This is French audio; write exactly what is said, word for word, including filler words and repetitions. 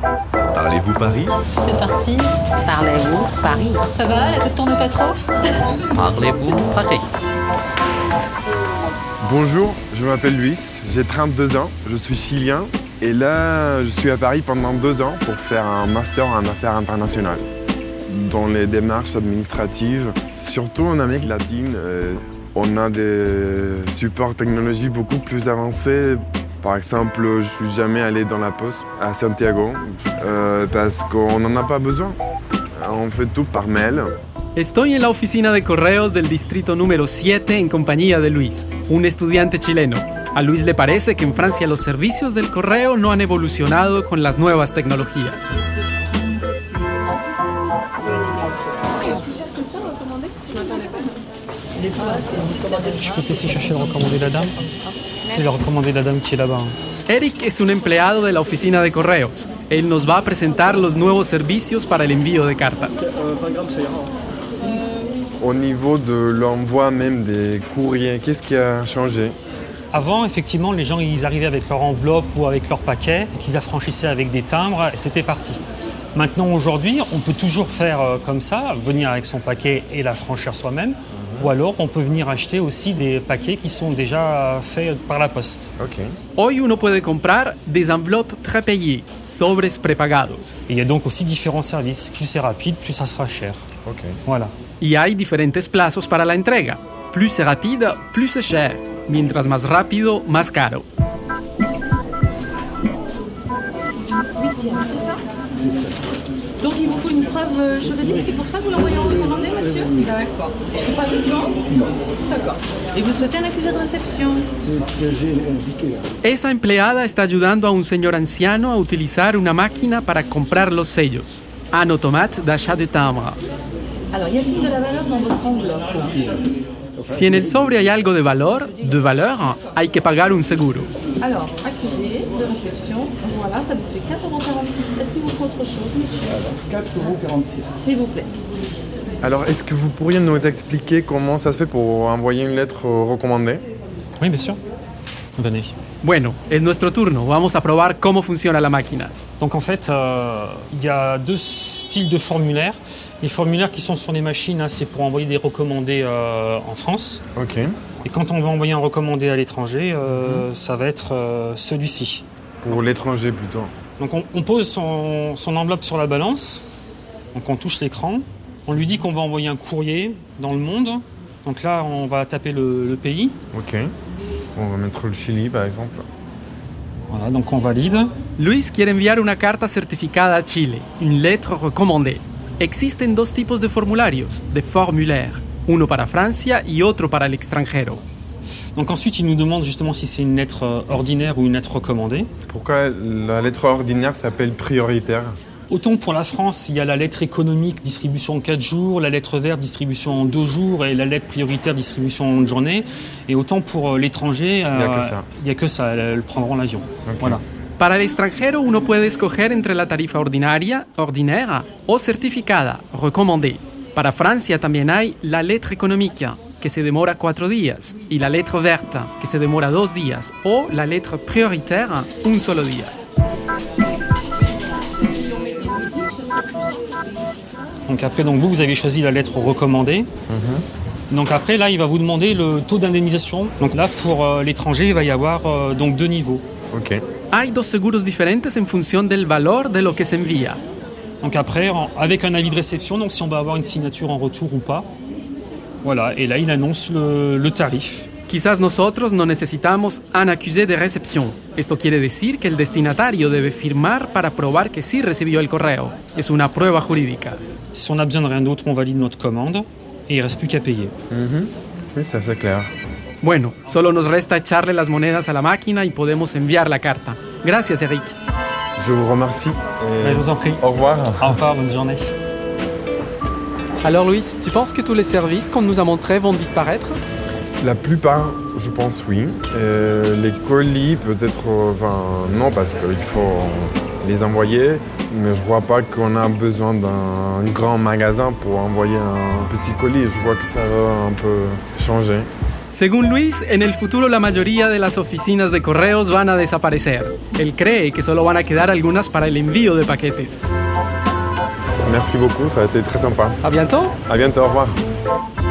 Parlez-vous Paris? C'est parti. Parlez-vous Paris? Ça va, la tête tourne pas trop? Parlez-vous Paris? Bonjour, je m'appelle Luis, j'ai trente-deux ans, je suis chilien et là je suis à Paris pendant deux ans pour faire un master en affaires internationales. Dans les démarches administratives, surtout en Amérique latine, euh, on a des supports technologiques beaucoup plus avancés. Par exemple, je suis jamais allé dans la poste à Santiago euh, parce qu'on n'en a pas besoin. On fait tout par mail. Estoy en la oficina de correos del distrito número siete en compañía de Luis, un estudiante chileno. A Luis le parece que en Francia los servicios del correo no han evolucionado con las nuevas tecnologías. Je peux te laisser chercher le recommandé de la dame? C'est le recommandé de la dame qui est là-bas. Eric es un empleado de la oficina de correos. Él nos va a presentar los nuevos servicios para el envío de cartas. Au niveau de l'envoi même des courriers, qu'est-ce qui a changé? Avant, effectivement, les gens ils arrivaient avec leur enveloppe ou avec leur paquet, qu'ils affranchissaient avec des timbres et c'était parti. Maintenant, aujourd'hui, on peut toujours faire comme ça, venir avec son paquet et l'affranchir soi-même. Ou alors, on peut venir acheter aussi des paquets qui sont déjà faits par la poste. Okay. Hoy uno puede comprar des enveloppes prépayées, sobres prepagados. Et il y a donc aussi différents services. Plus c'est rapide, plus ça sera cher. Okay. Voilà. Y hay diferentes plazos para la entrega. Plus c'est rapide, plus c'est cher. Mientras más rápido, más caro. Huitième, c'est ça? C'est ça. Donc il vous faut une preuve juridique, c'est pour ça que vous l'envoyez en recommandé, monsieur? D'accord. C'est pas urgent? Non. D'accord. Et vous souhaitez un accusé de réception? C'est ce que j'ai indiqué. Esa empleada está ayudando a un señor anciano a utilizar una máquina para comprar los sellos. Un automate d'achat de timbre. Alors, y a-t-il de la valeur dans votre enveloppe? Si en el sobre hay algo de valor, de valeur, hay que pagar un seguro. Alors, accusé de réception, voilà, ça vous fait quatre euros quarante-six. Est-ce qu'il vous faut autre chose, monsieur? quatre euros quarante-six. S'il vous plaît. Alors, est-ce que vous pourriez nous expliquer comment ça se fait pour envoyer une lettre recommandée? Oui, bien sûr. Venez. Bueno, es nuestro turno. Vamos a probar cómo funciona la máquina. Donc en fait, euh, il y a deux styles de formulaires. Les formulaires qui sont sur les machines, hein, c'est pour envoyer des recommandés euh, en France. Ok. Et quand on va envoyer un recommandé à l'étranger, euh, mmh. ça va être euh, celui-ci. Pour l'étranger plutôt. Donc on, on pose son, son enveloppe sur la balance, donc on touche l'écran, on lui dit qu'on va envoyer un courrier dans le monde. Donc là, on va taper le, le pays. Ok. On va mettre le Chili par exemple. Voilà, donc on valide. Luis quiere enviar una carta certificada a Chile, une lettre recommandée. Existen dos tipos de formularios, de formulaires, uno para Francia y otro para el extranjero. Donc ensuite, il nous demande justement si c'est une lettre ordinaire ou une lettre recommandée. Pourquoi la lettre ordinaire s'appelle prioritaire? Autant pour la France, il y a la lettre économique, distribution en quatre jours, la lettre verte, distribution en deux jours, et la lettre prioritaire, distribution en une journée. Et autant pour l'étranger, il n'y a que ça. Il n'y a que ça, elles prendront l'avion. Okay. Voilà. Para el extranjero, uno puede escoger entre la tarifa ordinaria, ordinaire, o certificada, recomendée. Para Francia también hay la letra económica, que se demora cuatro días, y la letra verte, que se demora dos días, o la letra prioritaire, un solo día. Donc après, donc vous, vous avez choisi la lettre recommandée. Mm-hmm. Donc après, là, il va vous demander le taux d'indemnisation. Donc là, pour euh, l'étranger, il va y avoir euh, donc deux niveaux. Ok. Hay dos seguros diferentes en función del valor de lo que se envía. Donc après, en, avec un avis de réception, donc si on va avoir une signature en retour ou pas. Voilà, et là, il annonce le, le tarif. Quizás nosotros no necesitamos un accusé de recepción. Esto quiere decir que el destinatario debe firmar para probar que sí recibió el correo. Es una prueba jurídica. Si on a besoin de rien d'autre, on valide notre commande et il ne reste plus qu'à payer. Mm-hmm. Oui, ça c'est clair. Bueno, solo nos resta echarle las monedas a la máquina y podemos enviar la carta. Gracias, Eric. Je vous remercie. Et je vous en prie. Au revoir. Au revoir, bonne journée. Alors, Luis, tu penses que tous les services qu'on nous a montrés vont disparaître? La plupart, je pense oui. Euh, les colis, peut-être, enfin non, parce qu'il faut les envoyer. Mais je ne crois pas qu'on a besoin d'un grand magasin pour envoyer un petit colis. Je vois que ça va un peu changer. Según Luis, en el futuro la mayoría de las oficinas de correos van a desaparecer. Él cree que solo van a quedar algunas para el envío de paquetes. Merci beaucoup, ça a été très sympa. À bientôt. À bientôt, au revoir.